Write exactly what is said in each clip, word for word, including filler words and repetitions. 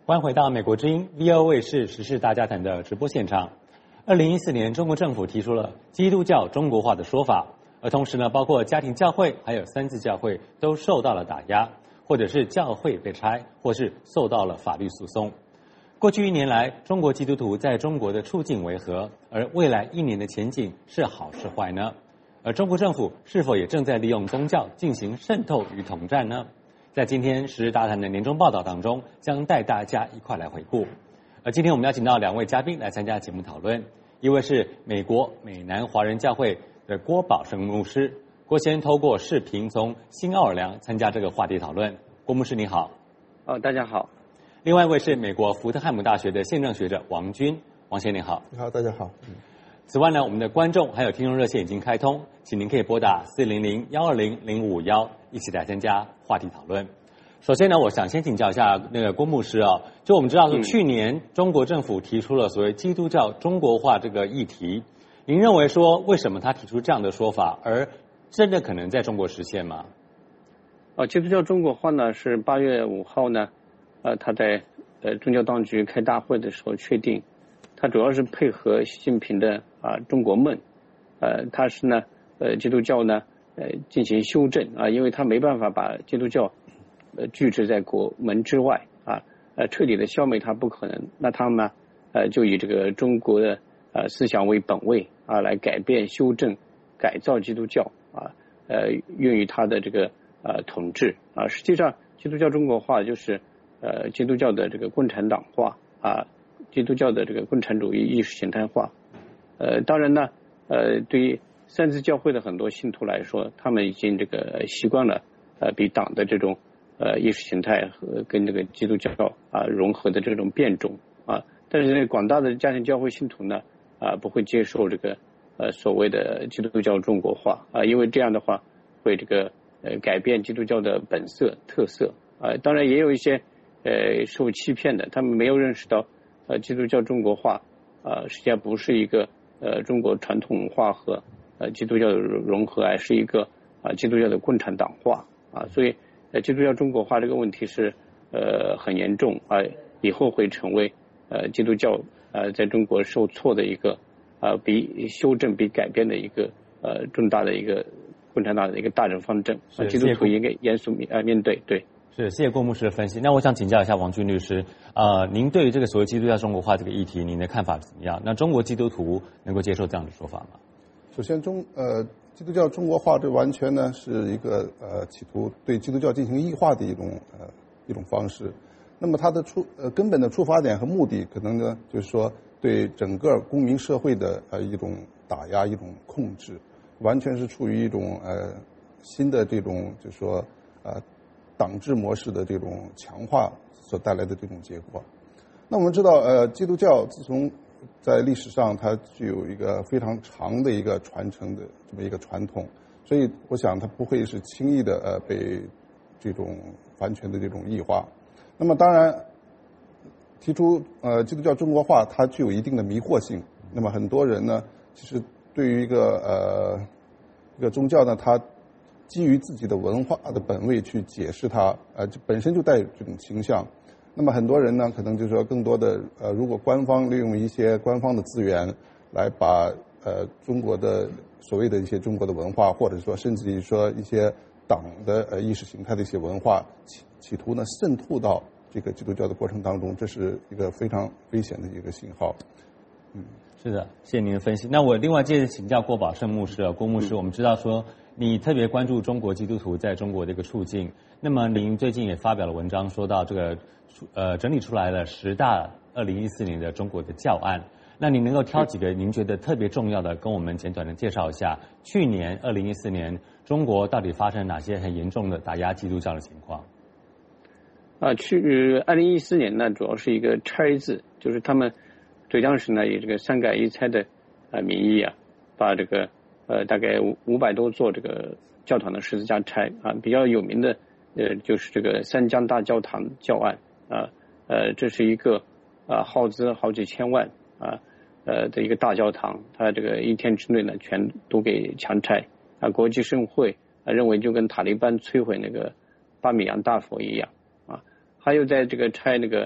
欢迎回到美国之音 V O 卫视时事大家谈的直播现场。二零一四年，中国政府提出了基督教中国化的说法，而同时呢，包括家庭教会还有三自教会都受到了打压，或者是教会被拆，或是受到了法律诉讼。过去一年来，中国基督徒在中国的处境为何？而未来一年的前景是好是坏呢？而中国政府是否也正在利用宗教进行渗透与统战呢？在今天时事大谈的年终报道当中，将带大家一块来回顾。而今天我们邀请到两位嘉宾来参加节目讨论，一位是美国美南华人教会的郭宝胜牧师，郭先透过视频从新奥尔良参加这个话题讨论。郭牧师你好。 哦，大家好。 另外一位是美国福特汉姆大学的现任学者王军，王先你好。 你好，大家好。嗯此外呢，我们的观众还有听众热线已经开通，请您可以拨打四零零幺二零零五五幺，一起来参加话题讨论。首先呢，我想先请教一下那个郭牧师啊，就我们知道说去年中国政府提出了所谓基督教中国化这个议题，您认为说为什么他提出这样的说法，而真的可能在中国实现吗？ 呃，基督教中国化呢是八月五号呢，呃，他在呃宗教当局开大会的时候确定。它主要是配合习近平的啊中国梦，呃，它是呢呃基督教呢呃进行修正啊，因为它没办法把基督教呃拒之在国门之外啊，呃彻底的消灭它不可能，那他们呢呃就以这个中国的呃思想为本位啊，来改变、修正、改造基督教啊，呃用于他的这个呃统治啊。实际上，基督教中国化就是呃基督教的这个共产党化啊。基督教的这个共产主义意识形态化，呃，当然呢，呃，对于三自教会的很多信徒来说，他们已经这个习惯了，呃，比党的这种呃意识形态和跟这个基督教啊融合的这种变种啊，但是广大的家庭教会信徒呢，啊，不会接受这个呃所谓的基督教中国化啊，因为这样的话会这个呃改变基督教的本色特色啊，当然也有一些呃受欺骗的，他们没有认识到。呃，基督教中国化，呃，实际上不是一个呃中国传统文化和呃基督教的融合，而是一个啊、呃、基督教的共产党化啊，所以呃基督教中国化这个问题是呃很严重啊、呃，以后会成为呃基督教呃在中国受挫的一个啊、呃、比修正比改变的一个呃重大的一个共产党的一个大政方针啊，基督徒应该严肃面啊面对对。 是，谢谢郭牧师的分析。那我想请教一下王军律师，呃，您对于这个所谓基督教中国化这个议题，您的看法怎么样？那中国基督徒能够接受这样的说法吗？ 首先中，呃，基督教中国化这完全呢是一个呃企图对基督教进行异化的一种呃一种方式。那么它的出呃根本的出发点和目的，可能呢就是说对整个公民社会的呃一种打压、一种控制，完全是处于一种呃新的这种就是说呃。党治模式的这种强化所带来的这种结果。那我们知道，呃，基督教自从在历史上它具有一个非常长的一个传承的这么一个传统，所以我想它不会是轻易的呃被这种完全的这种异化。那么当然，提出呃基督教中国化，它具有一定的迷惑性。那么很多人呢，其实对于一个呃一个宗教呢，它基于自己的文化的本位去解释它，呃，本身就带有这种倾向。那么很多人呢，可能就是说更多的，呃，如果官方利用一些官方的资源来把呃中国的所谓的一些中国的文化，或者说甚至于说一些党的呃意识形态的一些文化，企企图呢渗透到这个基督教的过程当中，这是一个非常危险的一个信号。嗯， 是的，谢谢您的分析。那我另外接着请教郭宝胜牧师啊，郭牧师，我们知道说。你特别关注中国基督徒在中国的一个处境，那么您最近也发表了文章，说到这个呃整理出来了十大二零一四年的中国的教案。那您能够挑几个您觉得特别重要的，跟我们简短的介绍一下，去年二零一四年中国到底发生哪些很严重的打压基督教的情况？ 啊，去二零一四年呢，主要是一个拆字，就是他们浙江省呢以这个三改一拆的啊名义啊，把这个。呃，大概五五百多座这个教堂的十字架拆啊，比较有名的呃就是这个三江大教堂教案啊，呃，这是一个啊耗资好几千万啊呃的一个大教堂，它这个一天之内呢全都给强拆啊，国际社会啊认为就跟塔利班摧毁那个巴米扬大佛一样啊，还有在这个拆那个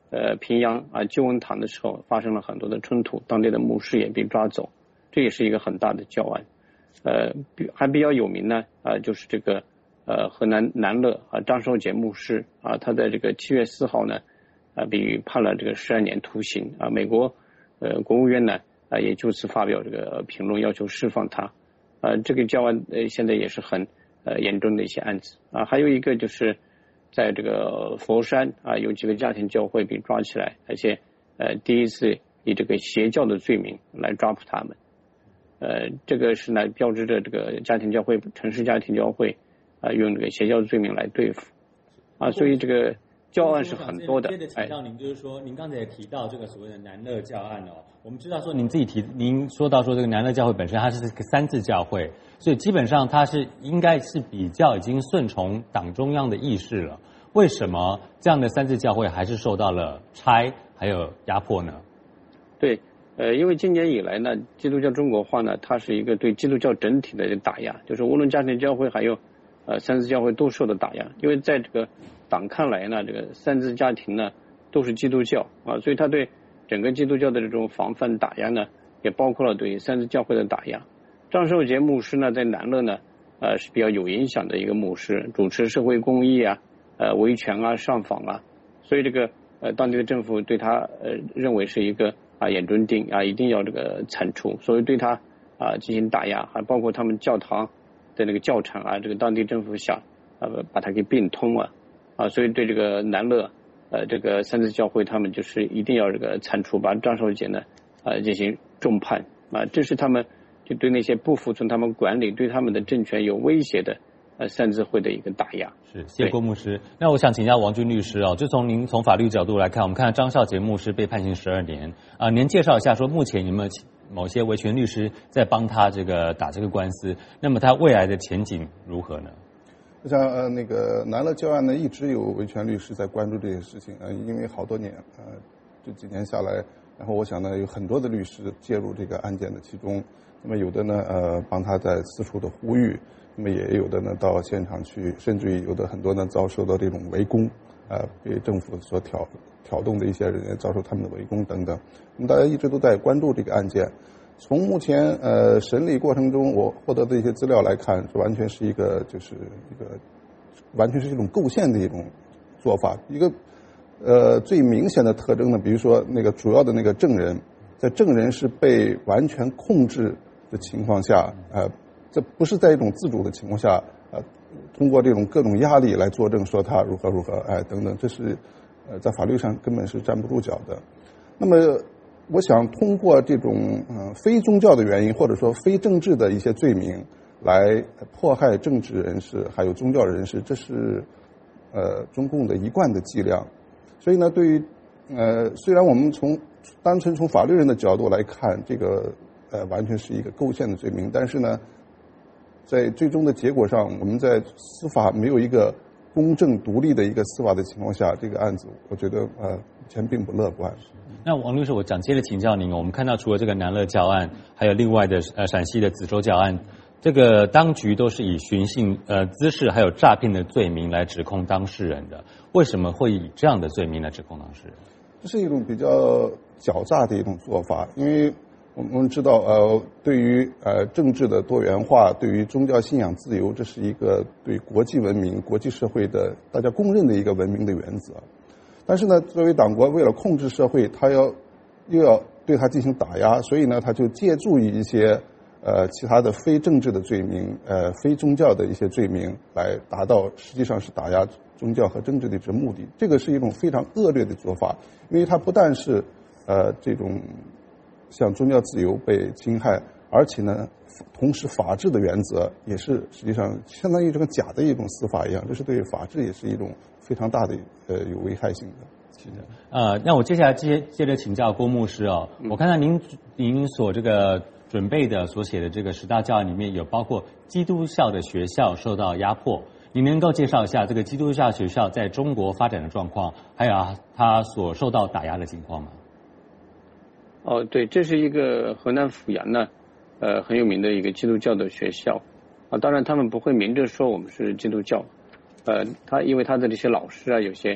呃平阳啊救恩堂的时候发生了很多的冲突，当地的牧师也被抓走，这也是一个很大的教案。呃，还比较有名呢啊，就是这个呃河南南乐啊张寿杰牧师啊，他在这个七月四号呢啊被判了这个十二年徒刑啊，美国呃国务院呢啊也就此发表这个评论，要求释放他。呃，这个教案呃现在也是很呃严重的一些案子啊。还有一个就是在这个佛山啊，有几个家庭教会被抓起来，而且呃第一次以这个邪教的罪名来抓捕他们。呃，这个是呢标志着这个家庭教会、城市家庭教会啊、呃、用这个邪教罪名来对付啊，所以这个教案是很多的。 接着请教您，就是说，您刚才也提到这个所谓的南乐教案哦，我们知道说您自己提，您说到说这个南乐教会本身它是个三自教会，所以基本上它是应该是比较已经顺从党中央的意识了。为什么这样的三自教会还是受到了拆还有压迫呢？ 对。呃，因为今年以来呢，基督教中国化呢，它是一个对基督教整体的打压，就是无论家庭教会还有呃三自教会都受到打压。因为在这个党看来呢，这个三自家庭呢都是基督教啊，所以他对整个基督教的这种防范打压呢，也包括了对三自教会的打压。张寿杰牧师呢，在南乐呢，呃是比较有影响的一个牧师，主持社会公益啊，呃维权啊，上访啊，所以这个呃当地的政府对他呃认为是一个。啊，眼中钉啊，一定要这个铲除，所以对他啊进行打压，还包括他们教堂的那个教场啊，这个当地政府想啊把它给并通啊啊，所以对这个南乐呃这个三自教会，他们就是一定要这个铲除，把张寿杰呢啊进行重判啊，这是他们就对那些不服从他们管理、对他们的政权有威胁的呃三自会的一个打压。 是，谢谢郭牧师。那我想请教王军律师哦，就从您从法律角度来看，我们看到张少杰牧师被判刑十二年啊、呃，您介绍一下说目前有没有某些维权律师在帮他这个打这个官司？那么他未来的前景如何呢？ 就像呃那个南乐教案呢，一直有维权律师在关注这件事情呃，因为好多年呃这几年下来，然后我想呢有很多的律师介入这个案件的其中，那么有的呢呃帮他在四处的呼吁。那么也有的呢到现场去，甚至于有的很多呢遭受到这种围攻，啊、呃，被政府所挑挑动的一些人遭受他们的围攻等等。那么大家一直都在关注这个案件。从目前呃审理过程中我获得的一些资料来看，这完全是一个就是一个完全是一种构陷的一种做法。一个呃最明显的特征呢，比如说那个主要的那个证人，在证人是被完全控制的情况下，呃。这不是在一种自主的情况下，呃，通过这种各种压力来作证，说他如何如何，哎，等等，这是，呃，在法律上根本是站不住脚的。那么，我想通过这种呃非宗教的原因，或者说非政治的一些罪名，来迫害政治人士还有宗教人士，这是呃中共的一贯的伎俩。所以呢，对于呃，虽然我们从单纯从法律人的角度来看，这个呃完全是一个构陷的罪名，但是呢。在最终的结果上，我们在司法没有一个公正独立的一个司法的情况下，这个案子我觉得呃目前并不乐观。 那王律师，我想接着请教您，我们看到除了这个南乐教案，还有另外的呃陕西的梓州教案，这个当局都是以寻衅呃滋事还有诈骗的罪名来指控当事人的，为什么会以这样的罪名来指控当事人？ 这是一种比较狡诈的一种做法，因为。我们知道，呃，对于呃政治的多元化，对于宗教信仰自由，这是一个对国际文明、国际社会的大家公认的一个文明的原则。但是呢，作为党国为了控制社会，他要又要对他进行打压，所以呢，他就借助于一些呃其他的非政治的罪名，呃非宗教的一些罪名，来达到实际上是打压宗教和政治的这目的。这个是一种非常恶劣的做法，因为它不但是呃这种。像宗教自由被侵害，而且呢，同时法治的原则也是实际上相当于这个假的一种司法一样，这是对法治也是一种非常大的呃有危害性的。 是的，呃，那我接下来接接着请教郭牧师哦，我看到您您所这个准备的所写的这个十大教案里面有包括基督教的学校受到压迫，您能够介绍一下这个基督教学校在中国发展的状况，还有它所受到打压的情况吗？ 哦，对，这是一个河南阜阳呢，呃，很有名的一个基督教的学校啊。当然，他们不会明着说我们是基督教，呃，他因为他的这些老师啊，有些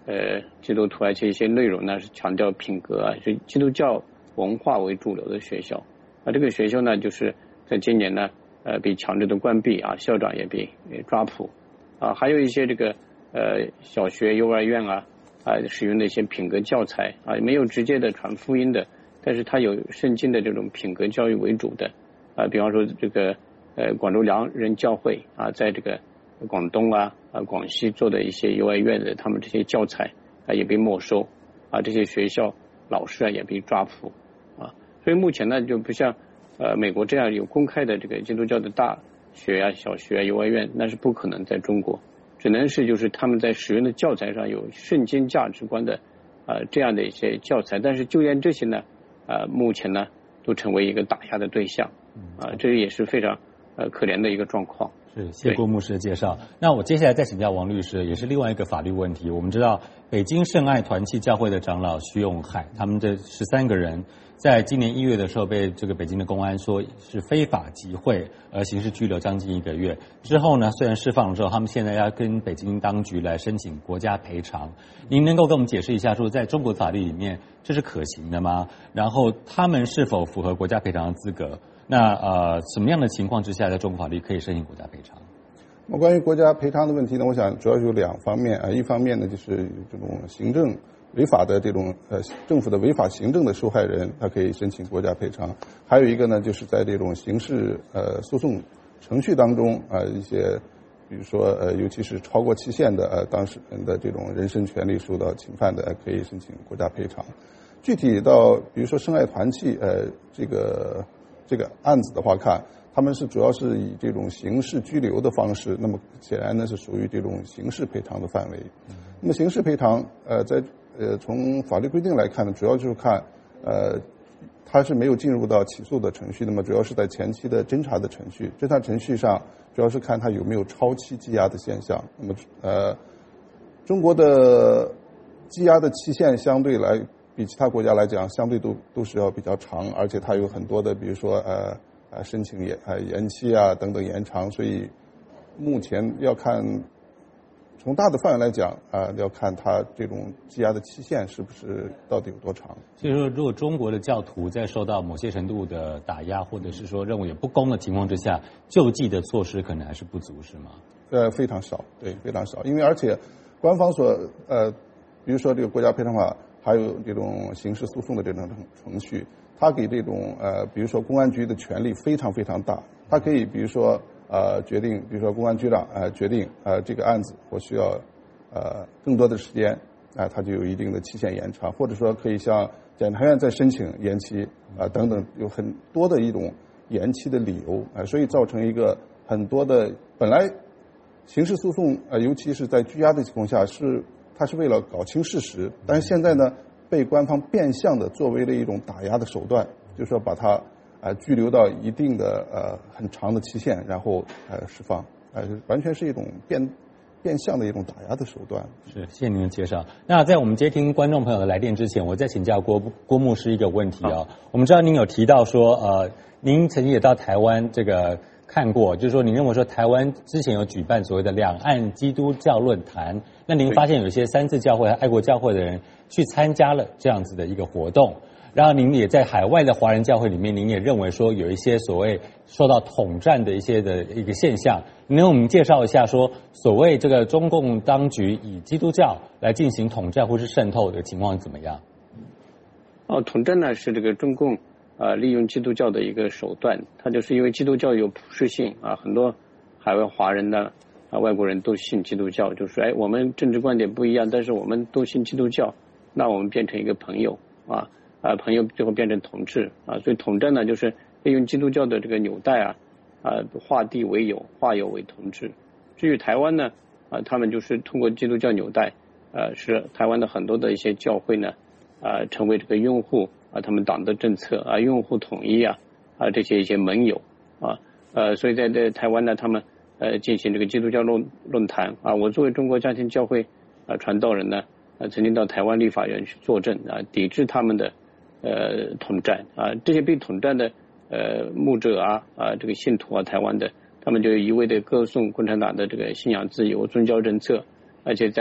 呃基督徒，而且一些内容呢是强调品格啊，是基督教文化为主流的学校。啊，这个学校呢，就是在今年呢，呃，被强制的关闭啊，校长也被抓捕啊，还有一些这个呃小学、幼儿园啊啊使用的一些品格教材啊，没有直接的传福音的，但是它有圣经的这种品格教育为主的啊，比方说这个呃广州良人教会啊，在这个广东啊啊广西做的一些幼儿园的他们这些教材啊也被没收啊，这些学校老师啊也被抓捕啊，所以目前呢就不像呃美国这样有公开的这个基督教的大学啊、小学啊、幼儿园，那是不可能在中国，只能是就是他们在使用的教材上有圣经价值观的呃这样的一些教材，但是就连这些呢呃目前呢都成为一个打压的对象啊，这也是非常呃可怜的一个状况。 是，谢郭牧师的介绍。那我接下来再请教王律师，也是另外一个法律问题。我们知道北京圣爱团契教会的长老徐永海，他们这十三个人，在今年一月的时候被这个北京的公安说是非法集会，而刑事拘留将近一个月。之后呢，虽然释放了之后，他们现在要跟北京当局来申请国家赔偿。您能够跟我们解释一下，说在中国法律里面这是可行的吗？然后他们是否符合国家赔偿的资格？那呃，什么样的情况之下，在中国法律可以申请国家赔偿？ 那么关于国家赔偿的问题呢，我想主要有两方面啊，一方面呢就是这种行政违法的这种呃政府的违法行政的受害人，他可以申请国家赔偿；还有一个呢，就是在这种刑事呃诉讼程序当中啊、呃，一些比如说呃，尤其是超过期限的呃当事人的这种人身权利受到侵犯的，呃、可以申请国家赔偿。具体到比如说圣爱团契呃这个这个案子的话看。他们是主要是以这种刑事拘留的方式，那么显然呢是属于这种刑事赔偿的范围。那么刑事赔偿，呃，在呃从法律规定来看呢，主要就是看，呃，它是没有进入到起诉的程序，那么主要是在前期的侦查的程序，侦查程序上主要是看它有没有超期羁押的现象。那么呃，中国的羁押的期限相对来比其他国家来讲，相对都都是要比较长，而且它有很多的，比如说呃。啊，申请延啊延期啊等等延长，所以目前要看从大的范围来讲啊，要看它这种羁押的期限是不是到底有多长。 所以说，如果中国的教徒在受到某些程度的打压，或者是说认为有不公的情况之下，救济的措施可能还是不足，是吗？ 呃，非常少，对，非常少，因为而且官方所呃，比如说这个国家赔偿法，还有这种刑事诉讼的这种程序。他给这种呃，比如说公安局的权力非常非常大，他可以比如说呃决定，比如说公安局长呃决定呃这个案子我需要呃更多的时间，啊、呃，他就有一定的期限延长，或者说可以向检察院再申请延期啊、呃、等等，有很多的一种延期的理由啊、呃，所以造成一个很多的本来刑事诉讼呃，尤其是在拘押的情况下是他是为了搞清事实，但是现在呢。被官方变相的作为了一种打压的手段，就是说把他呃拘留到一定的呃很长的期限，然后呃释放，呃完全是一种变变相的一种打压的手段。 是，谢谢您的介绍。那在我们接听观众朋友的来电之前，我再请教郭郭牧师一个问题啊、哦。我们知道您有提到说，呃，您曾经也到台湾这个看过，就是说您认为说台湾之前有举办所谓的两岸基督教论坛，那您发现有些三自教会、爱国教会的人去参加了这样子的一个活动，然后您也在海外的华人教会里面，您也认为说有一些所谓受到统战的一些的一个现象，您能我们介绍一下说所谓这个中共当局以基督教来进行统战或是渗透的情况怎么样？ 哦，统战呢是这个中共呃利用基督教的一个手段，它就是因为基督教有普世性啊，很多海外华人呢啊外国人都信基督教，就是哎我们政治观点不一样，但是我们都信基督教。那我们变成一个朋友啊啊，朋友最后变成同志啊，所以统战呢就是利用基督教的这个纽带啊啊，化地为友，化友为同志。至于台湾呢啊，他们就是通过基督教纽带，呃、啊，使台湾的很多的一些教会呢啊成为这个拥护啊他们党的政策啊，拥护统一啊啊这些一些盟友啊呃，所以在在台湾呢，他们呃进行这个基督教论论坛啊，我作为中国家庭教会啊传道人呢。呃，曾经到台湾立法院去作证啊，抵制他们的呃统战啊，这些被统战的呃牧者啊啊，这个信徒啊，台湾的，他们就一味的歌颂共产党的这个信仰自由、宗教政策，而且在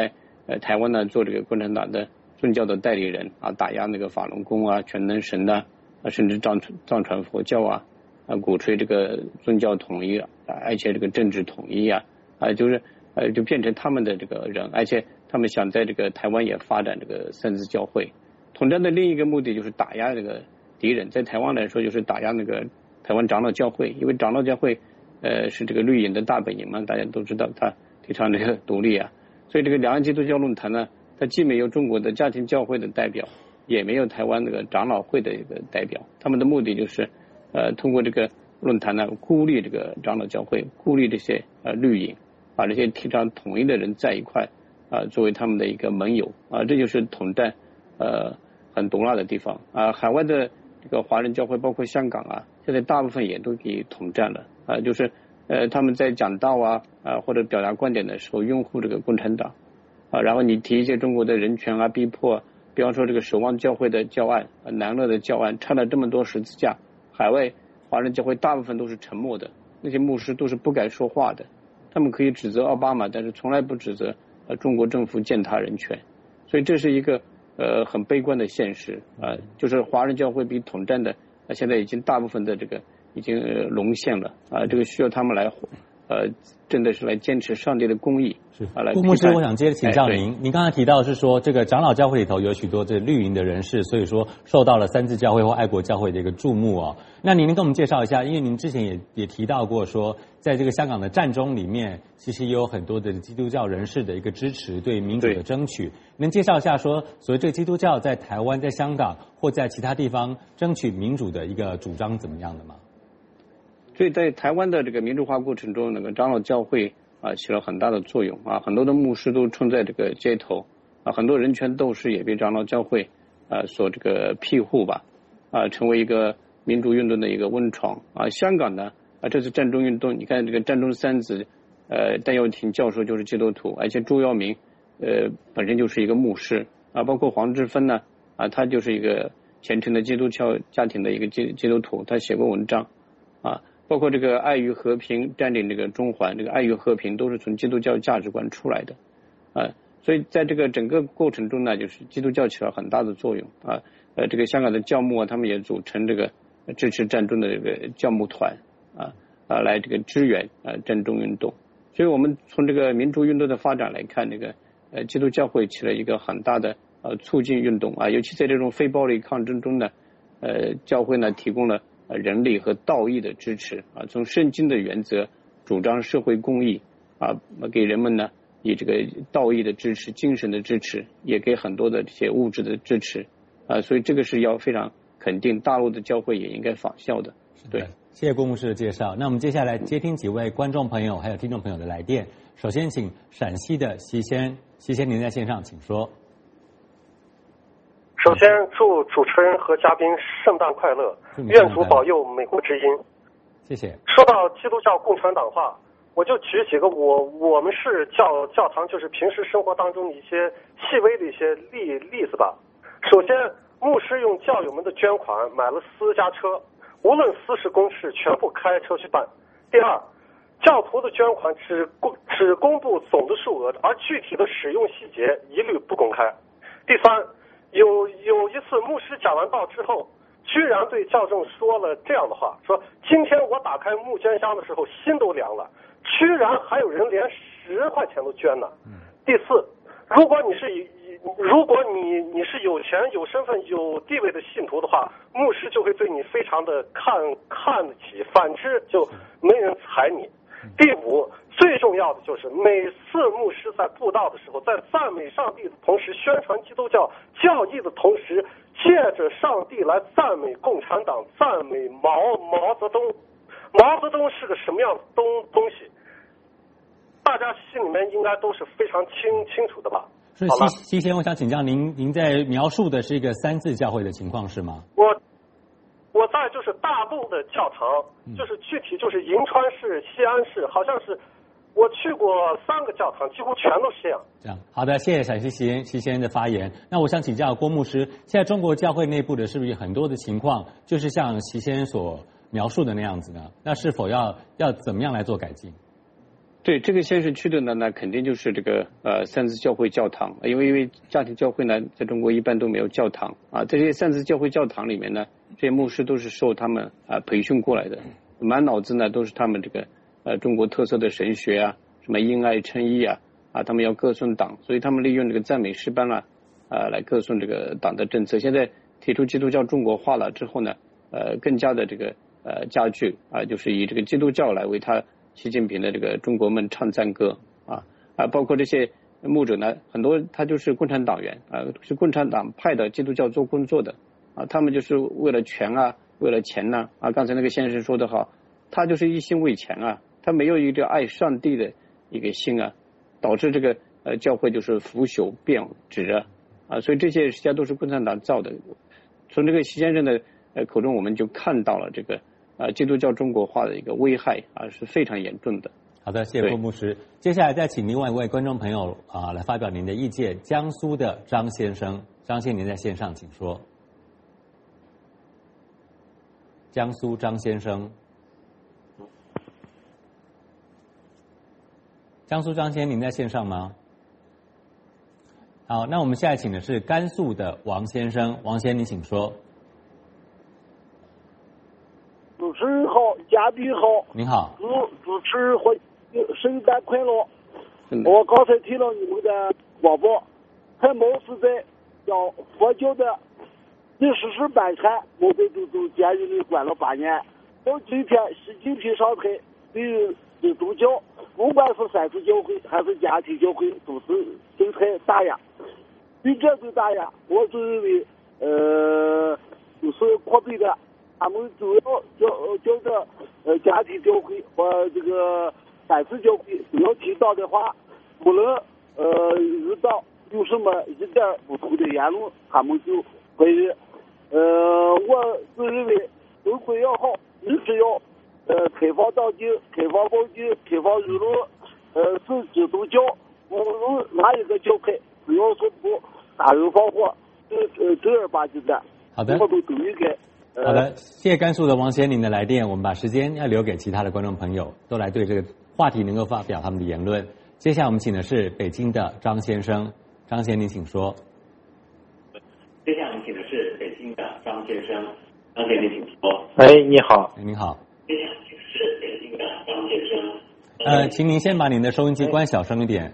呃台湾呢做这个共产党的宗教的代理人啊，打压那个法轮功啊、全能神呐、啊，甚至藏藏传佛教啊，啊鼓吹这个宗教统一啊，而且这个政治统一啊，啊就是呃就变成他们的这个人，而且他们想在这个台湾也发展这个三自教会。统战的另一个目的就是打压这个敌人，在台湾来说就是打压那个台湾长老教会，因为长老教会呃是这个绿营的大本营嘛，大家都知道他提倡这个独立啊，所以这个两岸基督教论坛呢，它既没有中国的家庭教会的代表，也没有台湾那个长老会的一个代表，他们的目的就是呃通过这个论坛呢孤立这个长老教会，孤立这些呃绿营，把这些提倡统一的人在一块啊、呃、作为他们的一个盟友啊、呃，这就是统战呃很毒辣的地方啊、呃。海外的这个华人教会包括香港啊，现在大部分也都给统战了啊、呃，就是呃他们在讲道啊啊、呃、或者表达观点的时候拥护这个共产党啊，然后你提一些中国的人权啊逼迫，比方说这个守望教会的教案、呃、南乐的教案，插了这么多十字架，海外华人教会大部分都是沉默的，那些牧师都是不敢说话的，他们可以指责奥巴马，但是从来不指责呃中国政府践踏人权，所以这是一个呃很悲观的现实啊、呃，就是华人教会比统战的、呃、现在已经大部分的这个已经、呃、沦陷了啊、呃，这个需要他们来呃真的是来坚持上帝的公义。 是，顾牧师，我想接着请教您， 哎、 您刚才提到是说这个长老教会里头有许多这绿营的人士，所以说受到了三自教会或爱国教会的一个注目哦。那您能跟我们介绍一下，因为您之前也也提到过说，在这个香港的战中里面，其实也有很多的基督教人士的一个支持，对民主的争取。能介绍一下说，所谓这个基督教在台湾、在香港或在其他地方争取民主的一个主张怎么样的吗？ 所以在台湾的这个民主化过程中，那个长老教会啊起了很大的作用啊，很多的牧师都冲在这个街头啊，很多人权斗士也被长老教会啊所这个庇护吧啊，成为一个民主运动的一个温床啊。香港呢啊，这次战中运动，你看这个战中三子，呃，戴耀廷教授就是基督徒，而且朱耀明呃本身就是一个牧师啊，包括黄之锋呢啊，他就是一个虔诚的基督教家庭的一个基基督徒，他写过文章啊。包括这个爱与和平占领这个中环，这个爱与和平都是从基督教价值观出来的啊，所以在这个整个过程中呢，就是基督教起了很大的作用啊。呃，这个香港的教牧啊，他们也组成这个支持战中的这个教牧团啊啊，来这个支援啊战中运动。所以我们从这个民主运动的发展来看，这个呃基督教会起了一个很大的呃促进运动啊，尤其在这种非暴力抗争中呢，呃教会呢提供了人力和道义的支持啊，从圣经的原则主张社会公义啊，给人们呢以这个道义的支持、精神的支持，也给很多的这些物质的支持啊，所以这个是要非常肯定，大陆的教会也应该仿效的。对， 谢谢郭牧师的介绍。那我们接下来接听几位观众朋友还有听众朋友的来电。首先请陕西的西先，西先您在线上，请说。 首先祝主持人和嘉宾圣诞快乐，愿主保佑美国之音。 谢谢。 说到基督教共产党化，我就举几个我我们是教教堂就是平时生活当中的一些细微的一些例例子吧。首先，牧师用教友们的捐款买了私家车，无论私事公事全部开车去办。第二，教徒的捐款只公只公布总的数额，而具体的使用细节一律不公开。第三，有有一次牧师讲完道之后，居然对教众说了这样的话，说今天我打开募捐箱的时候心都凉了，居然还有人连十块钱都捐呢。第四，如果你是如果你你是有钱有身份有地位的信徒的话，牧师就会对你非常的看看得起，反之就没人睬你。第五，最重要的就是每次牧师在布道的时候，在赞美上帝的同时，宣传基督教教义的同时，借着上帝来赞美共产党，赞美毛毛泽东。毛泽东是个什么样的东东西，大家心里面应该都是非常清清楚的吧。 是西西先，我想请教您，您在描述的是一个三自教会的情况是吗？ 我我在就是大陆的教堂，就是具体就是银川市、西安市，好像是我去过三个教堂，几乎全都是这样。 这样，好的，谢谢陕西西先西先的发言。那我想请教郭牧师，现在中国教会内部的是不是有很多的情况，就是像西先所描述的那样子呢？那是否要要怎么样来做改进？ 对，这个先是去的呢，那肯定就是这个呃三自教会教堂，因为因为家庭教会呢，在中国一般都没有教堂啊，这些三自教会教堂里面呢，这些牧师都是受他们啊培训过来的，满脑子呢都是他们这个呃中国特色的神学啊，什么因爱称义啊，啊他们要歌颂党，所以他们利用这个赞美诗班啊，啊来歌颂这个党的政策。现在提出基督教中国化了之后呢，呃更加的这个呃加剧啊，就是以这个基督教来为他习近平的这个中国梦唱赞歌啊啊，包括这些牧者呢，很多他就是共产党员啊，是共产党派的基督教做工作的啊，他们就是为了权啊，为了钱呐 啊, 啊。刚才那个先生说的好，他就是一心为钱啊，他没有一个爱上帝的一个心啊，导致这个呃教会就是腐朽变质啊啊，所以这些实际上都是共产党造的。从这个习先生的呃口中，我们就看到了这个啊基督教中国化的一个危害啊是非常严重的。 好的，谢谢郭牧师。接下来再请另外一位观众朋友啊来发表您的意见。江苏的张先生，张先生您在线上，请说。江苏张先生，江苏张先生您在线上吗？好，那我们现在请的是甘肃的王先生，王先生您请说。 主持人好，嘉宾好， 您好， 主主持人和圣诞快乐。我刚才听了你们的广播，还毛是在讲佛教的历史是版权，我被都都监狱里关了八年。到今天，习近平上台，对基督教，不管是三自教会还是家庭教会，都是形成打压。对这种打压，我就认为，呃，就是扩北的。他们主要叫叫着呃家庭教会和这个三自教会不要听党的话，无论呃与党有什么一点不同的言论，他们就会呃我自认为中国要好，你只要呃开放党禁、开放报禁、开放舆论，呃是基督教，无论哪一个教派，只要是不杀人放火，这呃正儿八经的， 好的， 我都都应该。 好的，谢谢甘肃的王先生您的来电，我们把时间要留给其他的观众朋友，都来对这个话题能够发表他们的言论。接下来我们请的是北京的张先生，张先生您请说。接下来我们请的是北京的张先生，张先生您请说。 哎，你好。 您好。接下来请的是北京的张先生。呃，请您先把您的收音机关小声一点。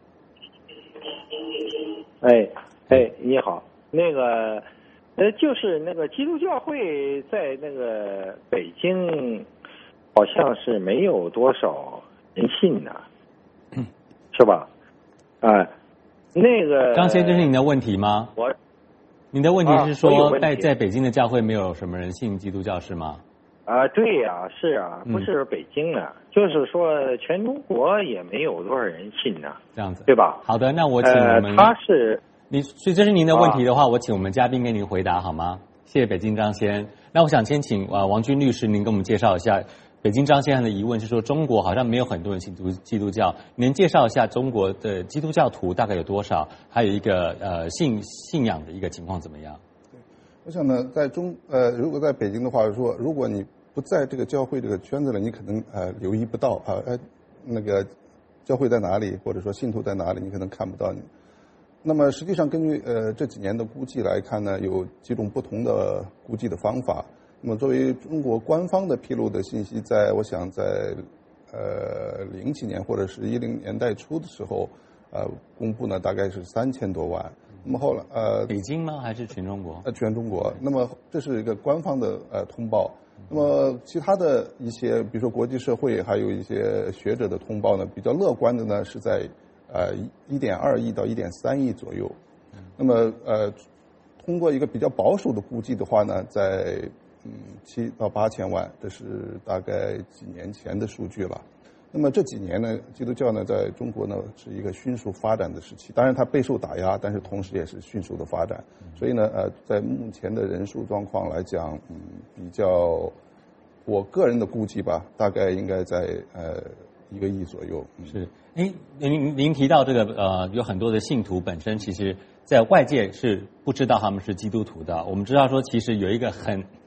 哎哎，你好，那个。呃，就是那个基督教会在那个北京，好像是没有多少人信呢，是吧？啊、呃，那个张先生，这是您的问题吗？ 我， 您的问题是说， 啊、 在在北京的教会没有什么人信基督教是吗？ 啊、呃，对呀、啊，是啊，不是北京啊、嗯，就是说全中国也没有多少人信呢， 这样子， 对吧？ 好的，那我请我们， 呃、他是。 你所以这是您的问题的话，啊、我请我们嘉宾给您回答好吗？谢谢北京张先。那我想先请呃王军律师，您给我们介绍一下北京张先生的疑问是说，中国好像没有很多人信基督基督教，您介绍一下中国的基督教徒大概有多少，还有一个呃信信仰的一个情况怎么样？ 对，我想呢，在中呃如果在北京的话说，如果你不在这个教会这个圈子里，你可能呃留意不到啊呃那个教会在哪里，或者说信徒在哪里，你可能看不到你。那么实际上，根据呃这几年的估计来看呢，有几种不同的估计的方法。那么作为中国官方的披露的信息，在我想在呃零几年或者是一零年代初的时候，呃公布呢大概是三千多万。那么后来呃北京吗？还是全中国？ 呃全中国。那么这是一个官方的呃通报。那么其他的一些，比如说国际社会还有一些学者的通报呢，比较乐观的呢是在。呃，一点二亿到一点三亿左右。那么呃，通过一个比较保守的估计的话呢，在嗯七到八千万，这是大概几年前的数据了。那么这几年呢，基督教呢在中国呢是一个迅速发展的时期，当然它备受打压，但是同时也是迅速的发展。所以呢，呃，在目前的人数状况来讲，嗯，比较我个人的估计吧，大概应该在呃。一个亿左右。 嗯、是，哎，您您提到这个呃，有很多的信徒本身其实在外界是不知道他们是基督徒的。我们知道说，其实有一个很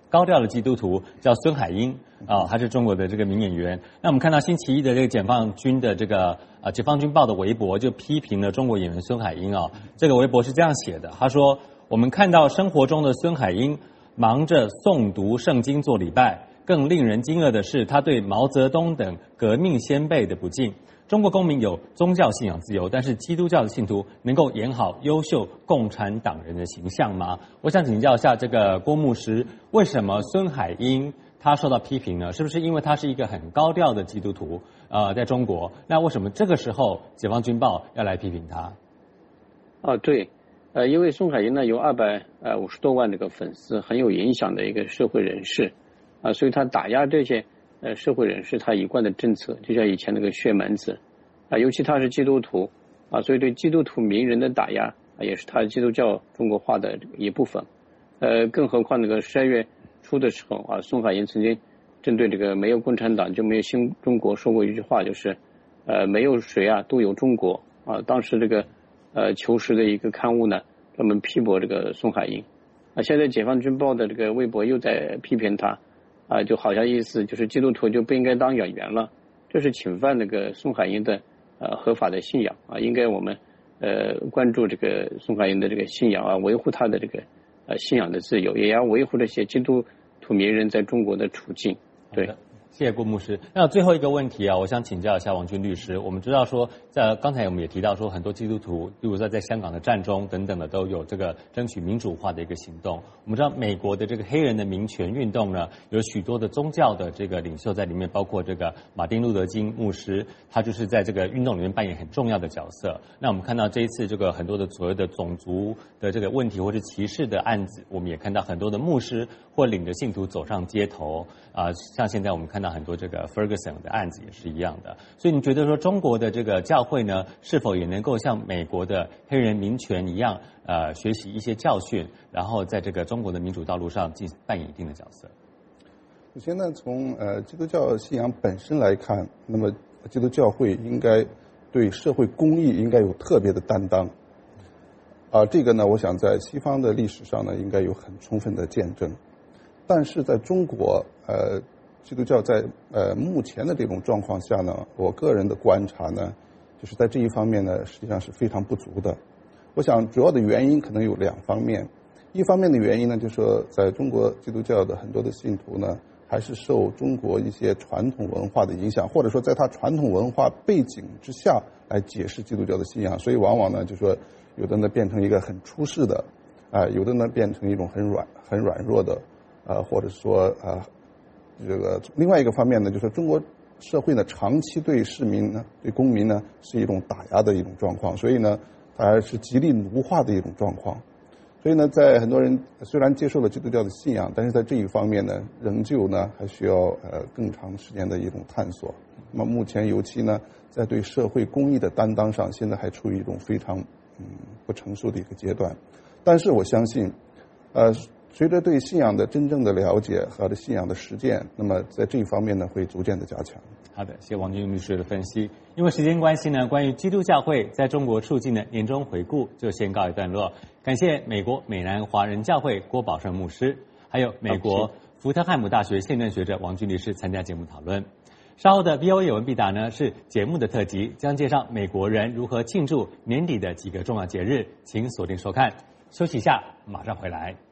高调的基督徒，叫孙海英啊，他是中国的这个名演员。那我们看到星期一的这个解放军的这个啊解放军报的微博就批评了中国演员孙海英啊，这个微博是这样写的，他说我们看到生活中的孙海英忙着诵读圣经做礼拜，更令人惊愕的是他对毛泽东等革命先辈的不敬。中国公民有宗教信仰自由，但是基督教的信徒能够演好优秀共产党人的形象吗？我想请教一下这个郭牧师，为什么孙海英他受到批评呢？是不是因为他是一个很高调的基督徒？呃，在中国，那为什么这个时候解放军报要来批评他？ 哦，对，呃，因为孙海英呢有二百呃五十多万这个粉丝，很有影响的一个社会人士啊、呃，所以他打压这些。呃，社会人士他一贯的政策，就像以前那个血门子啊，尤其他是基督徒啊，所以对基督徒名人的打压啊，也是他基督教中国化的一部分。呃，更何况那个十二月初的时候啊，孙海英曾经针对这个没有共产党就没有新中国说过一句话，就是呃没有谁啊都有中国啊。当时这个呃求是的一个刊物呢，专门批驳这个孙海英啊。现在解放军报的这个微博又在批评他。啊，就好像意思就是基督徒就不应该当演员了，这是侵犯那个孙海英的呃合法的信仰啊，应该我们呃关注这个孙海英的这个信仰啊，维护他的这个呃信仰的自由，也要维护这些基督徒名人在中国的处境。对。 谢谢郭牧师。那最后一个问题啊，我想请教一下王军律师。我们知道说，在刚才我们也提到说，很多基督徒，例如说在香港的战中等等的，都有这个争取民主化的一个行动。我们知道美国的这个黑人的民权运动呢，有许多的宗教的这个领袖在里面，包括这个马丁路德金牧师，他就是在这个运动里面扮演很重要的角色。那我们看到这一次这个很多的所谓的种族的这个问题或是歧视的案子，我们也看到很多的牧师或领着信徒走上街头啊、呃，像现在我们看到很多这个 Ferguson 的案子也是一样的。所以你觉得说中国的这个教会呢，是否也能够像美国的黑人民权一样，呃，学习一些教训，然后在这个中国的民主道路上进扮演一定的角色？ 首先呢，从呃基督教信仰本身来看，那么基督教会应该对社会公益应该有特别的担当。啊、呃，这个呢，我想在西方的历史上呢，应该有很充分的见证。但是在中国，呃，基督教在呃目前的这种状况下呢，我个人的观察呢，就是在这一方面呢，实际上是非常不足的。我想主要的原因可能有两方面。一方面的原因呢，就是说在中国基督教的很多的信徒呢，还是受中国一些传统文化的影响，或者说在他传统文化背景之下来解释基督教的信仰，所以往往呢，就说有的呢变成一个很出世的，啊、呃，有的呢变成一种很软、很软弱的。呃，或者说呃，这个另外一个方面呢，就是中国社会呢长期对市民呢、对公民呢是一种打压的一种状况，所以呢，它还是极力奴化的一种状况。所以呢，在很多人虽然接受了基督教的信仰，但是在这一方面呢，仍旧呢还需要呃更长时间的一种探索。那么目前尤其呢，在对社会公益的担当上，现在还处于一种非常嗯不成熟的一个阶段。但是我相信，呃。随着对信仰的真正的了解和对信仰的实践，那么在这一方面呢，会逐渐的加强。 好的，谢谢王军律师的分析。因为时间关系呢，关于基督教会在中国处境的年终回顾就先告一段落。感谢美国美南华人教会郭宝胜牧师，还有美国福特汉姆大学现任学者王军律师参加节目讨论。稍后的 V O A 有问必答呢是节目的特辑，将介绍美国人如何庆祝年底的几个重要节日，请锁定收看。休息一下，马上回来。